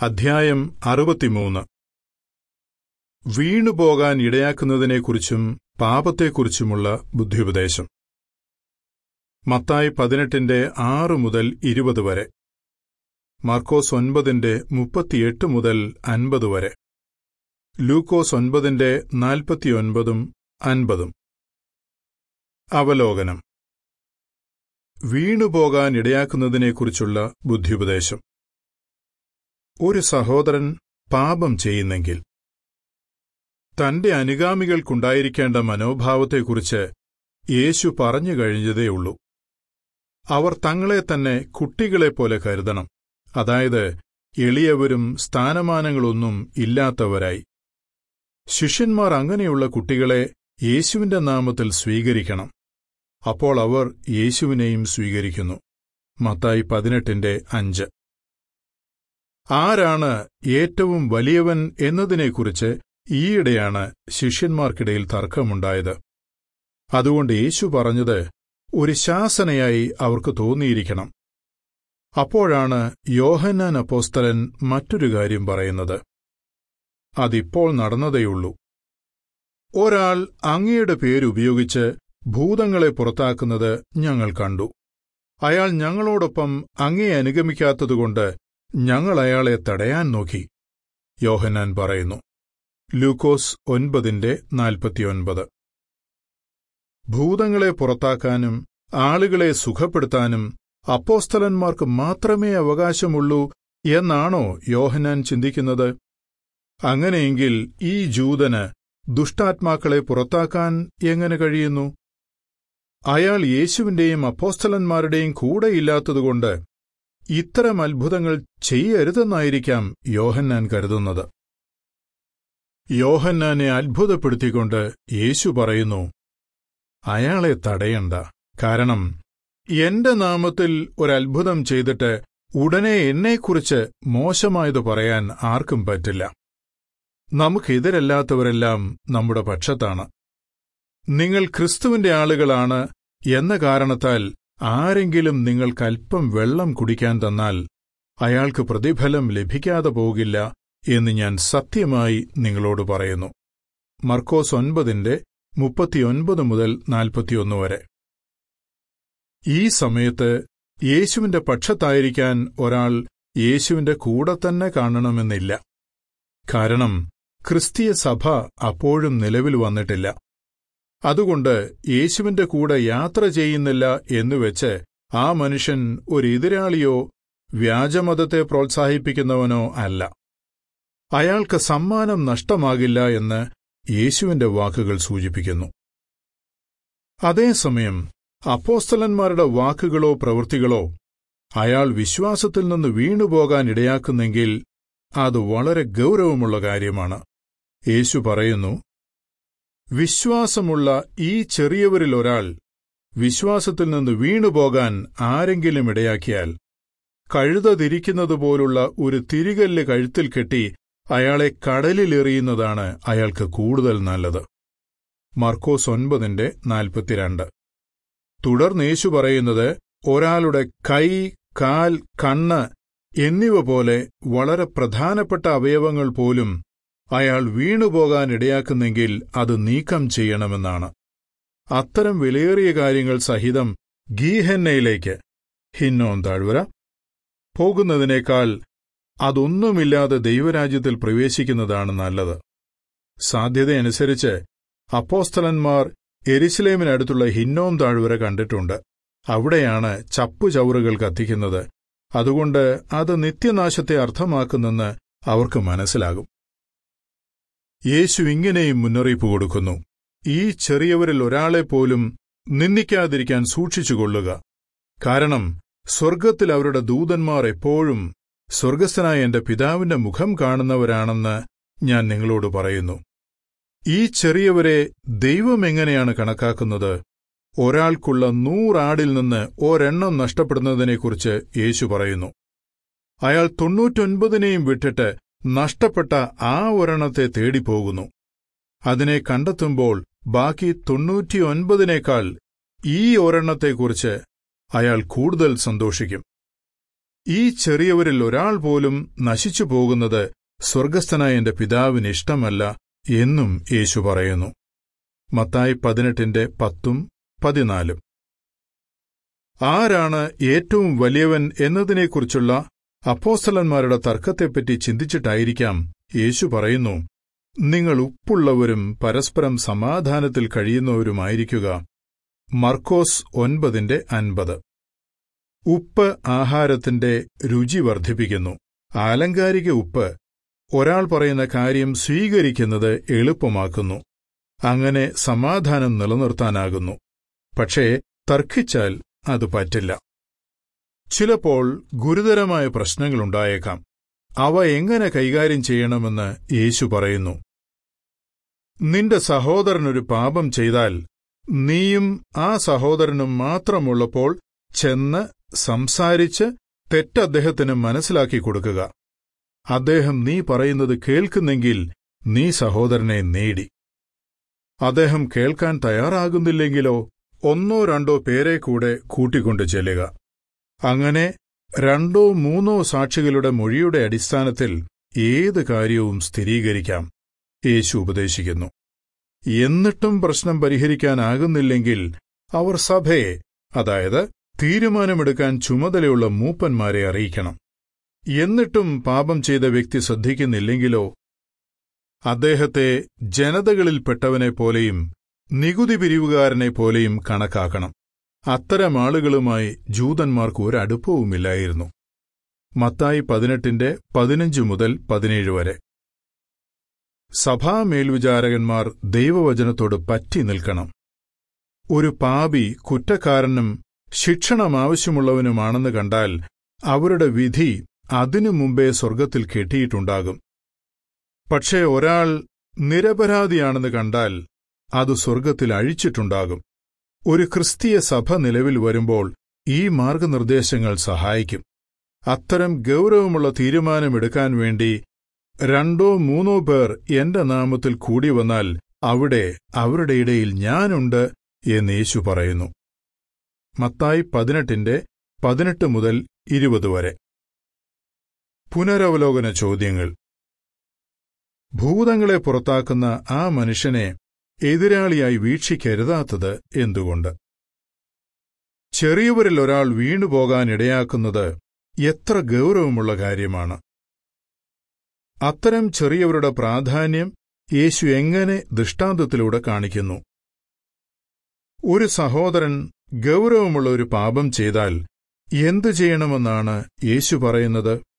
അധ്യായം 63. വീണുപോകാൻ ഇടയാക്കുന്നതിനെക്കുറിച്ചും പാപത്തെക്കുറിച്ചുമുള്ള ബുദ്ധിയുപദേശം. മത്തായി 18:6 മുതൽ 20 വരെ, മാർക്കോസ് 9:38 മുതൽ 50 വരെ, ലൂക്കോസ് 9:49 50. അവലോകനം. വീണുപോകാൻ ഇടയാക്കുന്നതിനെക്കുറിച്ചുള്ള ബുദ്ധിയുപദേശം. ഒരു സഹോദരൻ പാപം ചെയ്യുന്നെങ്കിൽ തന്റെ അനുഗാമികൾക്കുണ്ടായിരിക്കേണ്ട മനോഭാവത്തെക്കുറിച്ച് യേശു പറഞ്ഞു കഴിഞ്ഞതേയുള്ളൂ. അവർ തങ്ങളെ തന്നെ കുട്ടികളെപ്പോലെ കരുതണം, അതായത് എളിയവരും സ്ഥാനമാനങ്ങളൊന്നും ഇല്ലാത്തവരായി. ശിഷ്യന്മാർ അങ്ങനെയുള്ള കുട്ടികളെ യേശുവിന്റെ നാമത്തിൽ സ്വീകരിക്കണം. അപ്പോൾ അവർ യേശുവിനെയും സ്വീകരിക്കുന്നു. മത്തായി 18:5. ആരാണ് ഏറ്റവും വലിയവൻ എന്നതിനെക്കുറിച്ച് ഈയിടെയാണ് ശിഷ്യന്മാർക്കിടയിൽ തർക്കമുണ്ടായത്. അതുകൊണ്ട് യേശു പറഞ്ഞത് ഒരു ശാസനയായി അവർക്ക് തോന്നിയിരിക്കണം. അപ്പോഴാണ് യോഹന്നാൻ അപ്പോസ്തലൻ മറ്റൊരു കാര്യം പറയുന്നത്. അതിപ്പോൾ നടന്നതേയുള്ളൂ. ഒരാൾ അങ്ങയുടെ പേരുപയോഗിച്ച് ഭൂതങ്ങളെ പുറത്താക്കുന്നത് ഞങ്ങൾ കണ്ടു. അയാൾ ഞങ്ങളോടൊപ്പം അങ്ങയെ അനുഗമിക്കാത്തതുകൊണ്ട് ഞങ്ങൾ അയാളെ തടയാൻ നോക്കി. യോഹന്നാൻ പറയുന്നു. ലൂക്കോസ് 9:49. ഭൂതങ്ങളെ പുറത്താക്കാനും ആളുകളെ സുഖപ്പെടുത്താനും അപ്പോസ്തലന്മാർക്ക് മാത്രമേ അവകാശമുള്ളൂ എന്നാണോ യോഹന്നാൻ ചിന്തിക്കുന്നത്? അങ്ങനെയെങ്കിൽ ഈ ജൂതന് ദുഷ്ടാത്മാക്കളെ പുറത്താക്കാൻ എങ്ങനെ കഴിയുന്നു? അയാൾ യേശുവിന്റെയും അപ്പോസ്തലന്മാരുടെയും കൂടെയില്ലാത്തതുകൊണ്ട് ഇത്തരം അത്ഭുതങ്ങൾ ചെയ്യരുതെന്നായിരിക്കാം യോഹന്നാൻ കരുതുന്നത്. യോഹന്നാനെ അത്ഭുതപ്പെടുത്തിക്കൊണ്ട് യേശു പറയുന്നു, അയാളെ തടയണ്ട. കാരണം എന്റെ നാമത്തിൽ ഒരത്ഭുതം ചെയ്തിട്ട് ഉടനെ എന്നെക്കുറിച്ച് മോശമായത് പറയാൻ ആർക്കും പറ്റില്ല. നമുക്കെതിരല്ലാത്തവരെല്ലാം നമ്മുടെ പക്ഷത്താണ്. നിങ്ങൾ ക്രിസ്തുവിന്റെ ആളുകളാണ് എന്ന കാരണത്താൽ ആരെങ്കിലും നിങ്ങൾക്കല്പം വെള്ളം കുടിക്കാൻ തന്നാൽ അയാൾക്ക് പ്രതിഫലം ലഭിക്കാതെ പോകില്ല എന്ന് ഞാൻ സത്യമായി നിങ്ങളോട് പറയുന്നു. മർക്കോസ് 9:39 മുതൽ 41 വരെ. ഈ സമയത്ത് യേശുവിന്റെ പക്ഷത്തായിരിക്കാൻ ഒരാൾ യേശുവിന്റെ കൂടെ തന്നെ കാണണമെന്നില്ല. കാരണം ക്രിസ്തീയ സഭ അപ്പോഴും നിലവിൽ വന്നിട്ടില്ല. അതുകൊണ്ട് യേശുവിന്റെ കൂടെ യാത്ര ചെയ്യുന്നില്ല എന്നുവെച്ച് ആ മനുഷ്യൻ ഒരു എതിരാളിയോ വ്യാജമതത്തെ പ്രോത്സാഹിപ്പിക്കുന്നവനോ അല്ല. അയാൾക്ക് സമ്മാനം നഷ്ടമാകില്ല എന്ന് യേശുവിന്റെ വാക്കുകൾ സൂചിപ്പിക്കുന്നു. അതേസമയം അപ്പോസ്തലന്മാരുടെ വാക്കുകളോ പ്രവൃത്തികളോ അയാൾ വിശ്വാസത്തിൽ നിന്ന് വീണുപോകാൻ ഇടയാക്കുന്നെങ്കിൽ അത് വളരെ ഗൗരവമുള്ള കാര്യമാണ്. യേശു പറയുന്നു, വിശ്വാസമുള്ള ഈ ചെറിയവരിലൊരാൾ വിശ്വാസത്തിൽ നിന്ന് വീണുപോകാൻ ആരെങ്കിലും ഇടയാക്കിയാൽ കഴുത തിരിക്കുന്നതുപോലുള്ള ഒരു തിരികല്ല് കഴുത്തിൽ കെട്ടി അയാളെ കടലിലെറിയുന്നതാണ് അയാൾക്ക് കൂടുതൽ നല്ലത്. മർക്കോസ് 9:42. തുടർന്ന് യേശു പറയുന്നത്, ഒരാളുടെ കൈ, കാൽ, കണ്ണ് എന്നിവ പോലെ വളരെ പ്രധാനപ്പെട്ട അവയവങ്ങൾ പോലും അയാൾ വീണുപോകാൻ ഇടയാക്കുന്നെങ്കിൽ അത് നീക്കം ചെയ്യണമെന്നാണ്. അത്തരം വിലയേറിയ കാര്യങ്ങൾ സഹിതം ഗീഹന്നയിലേക്ക്, ഹിന്നോം താഴ്വര, പോകുന്നതിനേക്കാൾ അതൊന്നുമില്ലാതെ ദൈവരാജ്യത്തിൽ പ്രവേശിക്കുന്നതാണ് നല്ലത്. സാധ്യതയനുസരിച്ച് അപ്പോസ്തലന്മാർ യെരുശലേമിനടുത്തുള്ള ഹിന്നോം താഴ്വര കണ്ടിട്ടുണ്ട്. അവിടെയാണ് ചപ്പുചവറുകൾ കത്തിക്കുന്നത്. അതുകൊണ്ട് അത് നിത്യനാശത്തെ അർത്ഥമാക്കുന്നെന്ന് അവർക്ക് മനസ്സിലാകും. യേശു ഇങ്ങനെയും മുന്നറിയിപ്പ് കൊടുക്കുന്നു, ഈ ചെറിയവരിൽ ഒരാളെപ്പോലും നിന്ദിക്കാതിരിക്കാൻ സൂക്ഷിച്ചുകൊള്ളുക. കാരണം സ്വർഗ്ഗത്തിൽ അവരുടെ ദൂതന്മാർ എപ്പോഴും സ്വർഗ്ഗസ്ഥനായ എന്റെ പിതാവിന്റെ മുഖം കാണുന്നവരാണെന്ന് ഞാൻ നിങ്ങളോട് പറയുന്നു. ഈ ചെറിയവരെ ദൈവം എങ്ങനെയാണ് കണക്കാക്കുന്നത്? ഒരാൾക്കുള്ള 100 ആടിൽ നിന്ന് ഒരെണ്ണം നഷ്ടപ്പെടുന്നതിനെക്കുറിച്ച് യേശു പറയുന്നു. അയാൾ 99നെയും വിട്ടിട്ട് നഷ്ടപ്പെട്ട ആ ഒരെണ്ണത്തെ തേടിപ്പോകുന്നു. അതിനെ കണ്ടെത്തുമ്പോൾ ബാക്കി 99നേക്കാൾ ഈ ഒരെണ്ണത്തെക്കുറിച്ച് അയാൾ കൂടുതൽ സന്തോഷിക്കും. ഈ ചെറിയവരിൽ ഒരാൾ പോലും നശിച്ചു പോകുന്നത് സ്വർഗ്ഗസ്ഥനായ എന്റെ പിതാവിന് ഇഷ്ടമല്ല എന്നും യേശു പറയുന്നു. മത്തായി 18:10-14. ആരാണ് ഏറ്റവും വലിയവൻ എന്നതിനെക്കുറിച്ചുള്ള അപ്പോസ്തലന്മാരുടെ തർക്കത്തെപ്പറ്റി ചിന്തിച്ചിട്ടായിരിക്കാം യേശു പറയുന്നു, നിങ്ങൾ ഉപ്പുള്ളവരും പരസ്പരം സമാധാനത്തിൽ കഴിയുന്നവരുമായിരിക്കുക. മർക്കോസ് 9:50. ഉപ്പ് ആഹാരത്തിന്റെ രുചി വർദ്ധിപ്പിക്കുന്നു. ആലങ്കാരിക ഉപ്പ് ഒരാൾ പറയുന്ന കാര്യം സ്വീകരിക്കുന്നത് എളുപ്പമാക്കുന്നു. അങ്ങനെ സമാധാനം നിലനിർത്താനാകുന്നു. പക്ഷേ തർക്കിച്ചാൽ അത് പറ്റില്ല. ചിലപ്പോൾ ഗുരുതരമായ പ്രശ്നങ്ങളുണ്ടായേക്കാം. അവ എങ്ങനെ കൈകാര്യം ചെയ്യണമെന്ന് യേശു പറയുന്നു. നിന്റെ സഹോദരനൊരു പാപം ചെയ്താൽ നീയും ആ സഹോദരനും മാത്രമുള്ളപ്പോൾ ചെന്ന് സംസാരിച്ച് തെറ്റ് അദ്ദേഹത്തിന് മനസ്സിലാക്കി കൊടുക്കുക. അദ്ദേഹം നീ പറയുന്നത് കേൾക്കുന്നെങ്കിൽ നീ സഹോദരനെ നേടി. അദ്ദേഹം കേൾക്കാൻ തയ്യാറാകുന്നില്ലെങ്കിലോ 1-2 പേരെ കൂടെ കൂട്ടിക്കൊണ്ടു ചെല്ലുക. അങ്ങനെ 2-3 സാക്ഷികളുടെ മൊഴിയുടെ അടിസ്ഥാനത്തിൽ ഏത് കാര്യവും സ്ഥിരീകരിക്കാം, യേശു ഉപദേശിക്കുന്നു. എന്നിട്ടും പ്രശ്നം പരിഹരിക്കാനാകുന്നില്ലെങ്കിൽ അവർ സഭയെ, അതായത് തീരുമാനമെടുക്കാൻ ചുമതലയുള്ള മൂപ്പന്മാരെ അറിയിക്കണം. എന്നിട്ടും പാപം ചെയ്ത വ്യക്തി ശ്രദ്ധിക്കുന്നില്ലെങ്കിലോ അദ്ദേഹത്തെ ജനതകളിൽപ്പെട്ടവനെപ്പോലെയും നികുതി പിരിവുകാരനെപ്പോലെയും കണക്കാക്കണം. അത്തരം ആളുകളുമായി ജൂതന്മാർക്ക് ഒരടുപ്പവുമില്ലായിരുന്നു. മത്തായി 18:15-17 വരെ. സഭാമേൽവിചാരകന്മാർ ദൈവവചനത്തോട് പറ്റി നിൽക്കണം. ഒരു പാപി കുറ്റക്കാരനും ശിക്ഷണമാവശ്യമുള്ളവനുമാണെന്ന് കണ്ടാൽ അവരുടെ വിധി അതിനു മുമ്പേ സ്വർഗ്ഗത്തിൽ കെട്ടിയിട്ടുണ്ടാകും. പക്ഷേ ഒരാൾ നിരപരാധിയാണെന്ന് കണ്ടാൽ അത് സ്വർഗ്ഗത്തിൽ അഴിച്ചിട്ടുണ്ടാകും. ഒരു ക്രിസ്തീയ സഭ നിലവിൽ വരുമ്പോൾ ഈ മാർഗനിർദ്ദേശങ്ങൾ സഹായിക്കും. അത്തരം ഗൗരവമുള്ള തീരുമാനമെടുക്കാൻ വേണ്ടി 2-3 പേർ എന്റെ നാമത്തിൽ കൂടി വന്നാൽ അവിടെ അവരുടെ ഇടയിൽ ഞാനുണ്ട് എന്ന് യേശു പറയുന്നു. മത്തായി 18:18-20 വരെ. പുനരവലോകന ചോദ്യങ്ങൾ. ഭൂതങ്ങളെ പുറത്താക്കുന്ന ആ മനുഷ്യനെ എതിരാളിയായി വീക്ഷിക്കരുതാത്തത് എന്തുകൊണ്ട്? ചെറിയവരിൽ ഒരാൾ വീണുപോകാനിടയാക്കുന്നത് എത്ര ഗൗരവമുള്ള കാര്യമാണ്. അത്തരം ചെറിയവരുടെ പ്രാധാന്യം യേശു എങ്ങനെ ദൃഷ്ടാന്തത്തിലൂടെ കാണിക്കുന്നു? ഒരു സഹോദരൻ ഗൗരവമുള്ള ഒരു പാപം ചെയ്താൽ എന്തു ചെയ്യണമെന്നാണ് യേശു പറയുന്നത്?